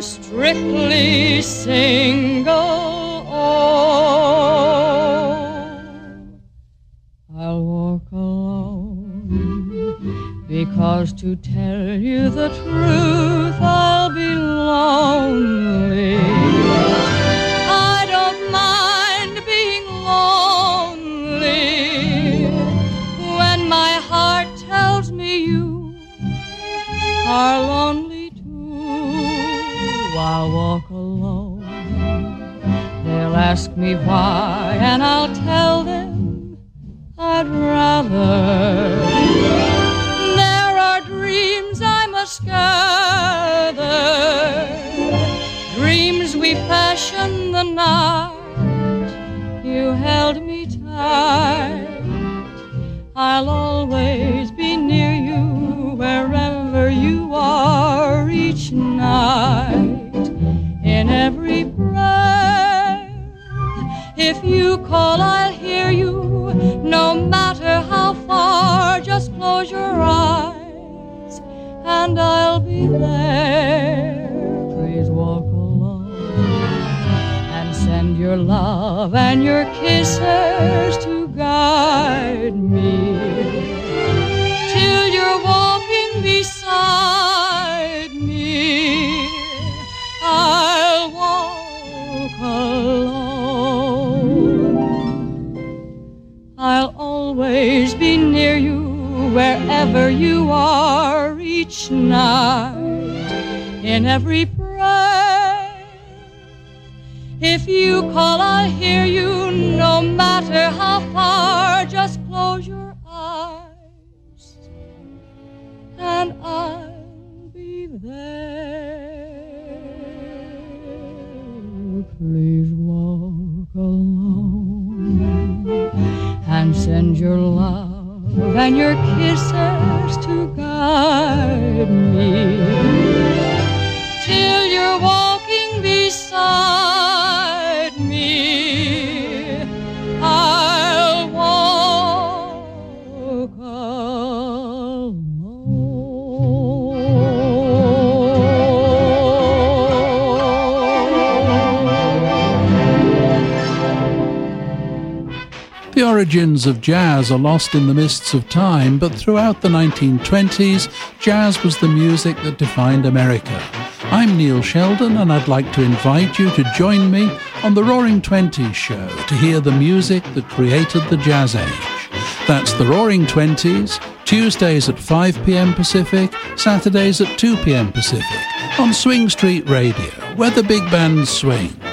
I'm strictly single. Oh, I'll walk alone, because to tell you the truth, I'll be lonely. I don't mind being lonely when my heart tells me you are lonely too. I'll walk alone. They'll ask me why, and I'll tell them I'd rather. There are dreams I must gather, dreams we fashioned the night you held me tight. I'll always be near you wherever you are each night. In every prayer, if you call, I'll hear you. No matter how far, just close your eyes and I'll be there. Please walk alone and send your love and your kisses to guide me till you're walking beside me. I'll walk alone. I'll always be near you wherever you are each night. In every prayer, if you call, I'll hear you. No matter how far, just close your eyes and I'll be there. Please walk alone and send your love and your kisses to guide me till you're walking beside me. I'll walk alone. The origins of jazz are lost in the mists of time, but throughout the 1920s, jazz was the music that defined America. I'm Neil Sheldon, and I'd like to invite you to join me on the Roaring Twenties show to hear the music that created the jazz age. That's the Roaring Twenties, Tuesdays at 5 p.m. Pacific, Saturdays at 2 p.m. Pacific, on Swing Street Radio, where the big bands swing.